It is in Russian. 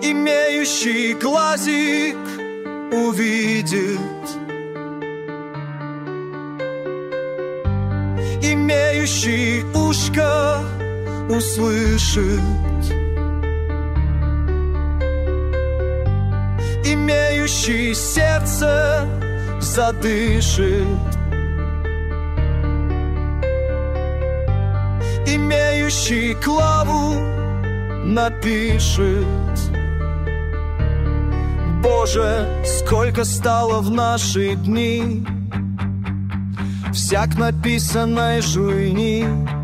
Имеющий глазик увидит, имеющий ушко услышит, имеющий сердце задышит, имеющий главу напишет. Боже, сколько стало в наши дни всяк написанной жуйни.